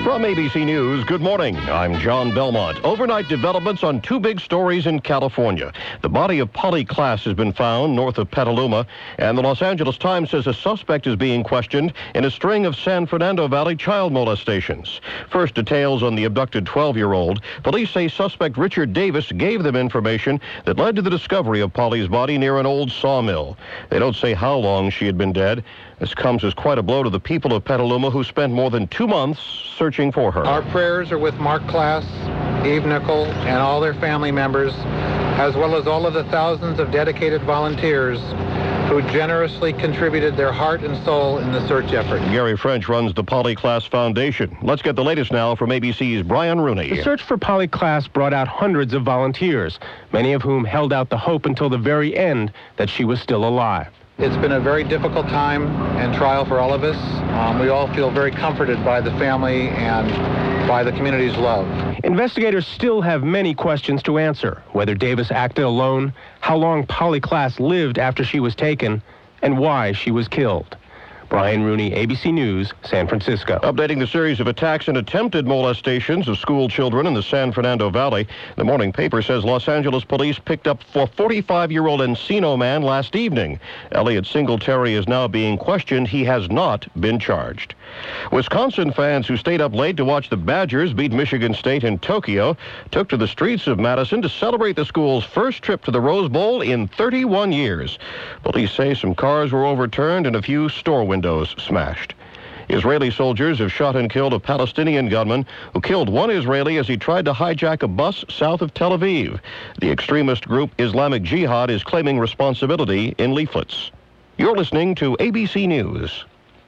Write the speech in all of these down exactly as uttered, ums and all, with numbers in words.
From A B C News, good morning. I'm John Belmont. Overnight developments on two big stories in California. The body of Polly Klaas has been found north of Petaluma, and the Los Angeles Times says a suspect is being questioned in a string of San Fernando Valley child molestations. First details on the abducted twelve-year-old. Police say suspect Richard Davis gave them information that led to the discovery of Polly's body near an old sawmill. They don't say how long she had been dead. This comes as quite a blow to the people of Petaluma who spent more than two months searching for her. Our prayers are with Mark Klaas, Eve Nickel, and all their family members, as well as all of the thousands of dedicated volunteers who generously contributed their heart and soul in the search effort. Gary French runs the Polly Klaas Foundation. Let's get the latest now from A B C's Brian Rooney. The search for Polly Klaas brought out hundreds of volunteers, many of whom held out the hope until the very end that she was still alive. It's been a very difficult time and trial for all of us. Um, we all feel very comforted by the family and by the community's love. Investigators still have many questions to answer. Whether Davis acted alone, how long Polly Klaas lived after she was taken, and why she was killed. Brian Rooney, A B C News, San Francisco. Updating the series of attacks and attempted molestations of school children in the San Fernando Valley. The morning paper says Los Angeles police picked up for forty-five-year-old Encino man last evening. Elliot Singletary is now being questioned. He has not been charged. Wisconsin fans who stayed up late to watch the Badgers beat Michigan State in Tokyo took to the streets of Madison to celebrate the school's first trip to the Rose Bowl in thirty-one years. Police say some cars were overturned and a few store windows smashed. Israeli soldiers have shot and killed a Palestinian gunman who killed one Israeli as he tried to hijack a bus south of Tel Aviv. The extremist group Islamic Jihad is claiming responsibility in leaflets. You're listening to A B C News.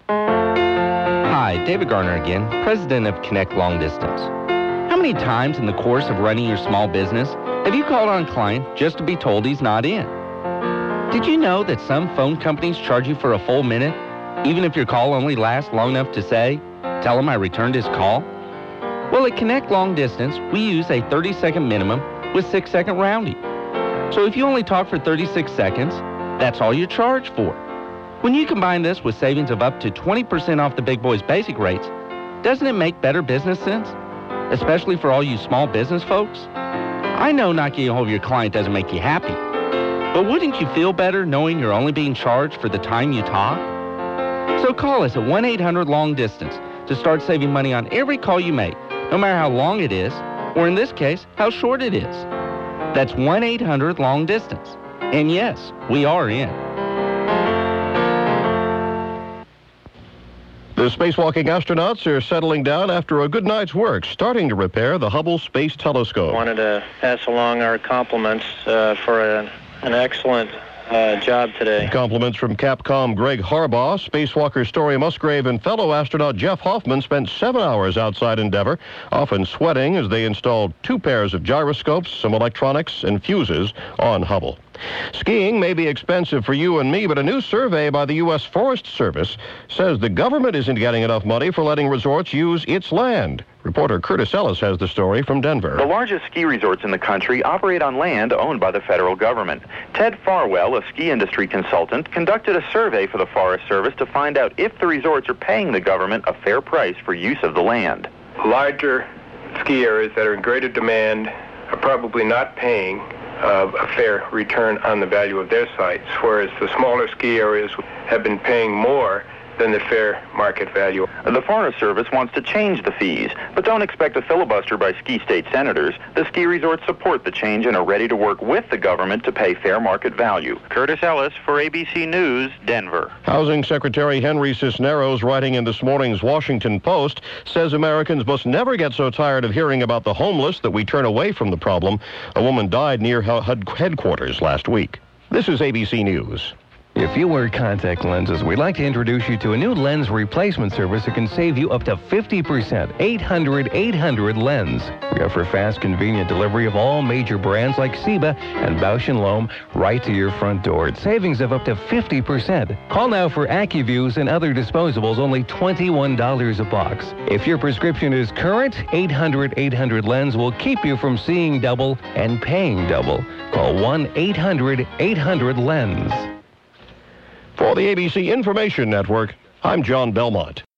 Hi, David Garner again, president of Connect Long Distance. How many times in the course of running your small business have you called on a client just to be told he's not in? Did you know that some phone companies charge you for a full minute, even if your call only lasts long enough to say, tell him I returned his call? Well, at Connect Long Distance, we use a thirty-second minimum with six-second rounding. So if you only talk for thirty-six seconds, that's all you're charged for. When you combine this with savings of up to twenty percent off the Big Boys basic rates, doesn't it make better business sense? Especially for all you small business folks? I know not getting a hold of your client doesn't make you happy, but wouldn't you feel better knowing you're only being charged for the time you talk? So call us at one eight hundred long distance to start saving money on every call you make, no matter how long it is, or in this case, how short it is. That's one eight hundred long distance. And yes, we are in. The spacewalking astronauts are settling down after a good night's work, starting to repair the Hubble Space Telescope. Wanted to pass along our compliments uh, for a, an excellent uh, job today. Compliments from Capcom Greg Harbaugh. Spacewalker Story Musgrave and fellow astronaut Jeff Hoffman spent seven hours outside Endeavour, often sweating as they installed two pairs of gyroscopes, some electronics, and fuses on Hubble. Skiing may be expensive for you and me, but a new survey by the U S Forest Service says the government isn't getting enough money for letting resorts use its land. Reporter Curtis Ellis has the story from Denver. The largest ski resorts in the country operate on land owned by the federal government. Ted Farwell, a ski industry consultant, conducted a survey for the Forest Service to find out if the resorts are paying the government a fair price for use of the land. Larger ski areas that are in greater demand are probably not paying Uh, a fair return on the value of their sites, whereas the smaller ski areas have been paying more than the fair market value. The Forest Service wants to change the fees, but don't expect a filibuster by ski state senators. The ski resorts support the change and are ready to work with the government to pay fair market value. Curtis Ellis for A B C News, Denver. Housing Secretary Henry Cisneros, writing in this morning's Washington Post, says Americans must never get so tired of hearing about the homeless that we turn away from the problem. A woman died near H U D headquarters last week. This is A B C News. If you wear contact lenses, we'd like to introduce you to a new lens replacement service that can save you up to fifty percent. eight hundred eight hundred Lens. We offer fast, convenient delivery of all major brands like Seba and Bausch and Lomb right to your front door. It's savings of up to fifty percent. Call now for AccuViews and other disposables, only twenty-one dollars a box. If your prescription is current, eight hundred eight hundred Lens will keep you from seeing double and paying double. Call one eight hundred eight hundred Lens. For the A B C Information Network, I'm John Belmont.